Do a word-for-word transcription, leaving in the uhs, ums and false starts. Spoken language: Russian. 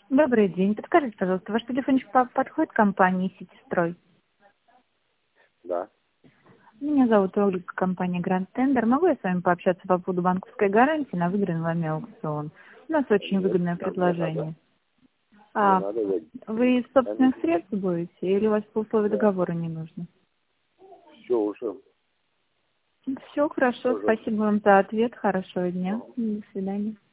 Добрый день. Подскажите, пожалуйста, ваш телефончик по- подходит к компании «Ситистрой»? Да. Меня зовут Ольга, компания «Гранд Тендер». Могу я с вами пообщаться по поводу банковской гарантии на выигранный вами аукцион? У нас очень Нет, выгодное нам не надо. предложение. Не А надо. Я... вы из собственных средств будете или у вас по условию Да. договора не нужно? Все уже. Все хорошо. Пожалуйста. Спасибо вам за ответ. Хорошего дня. До свидания.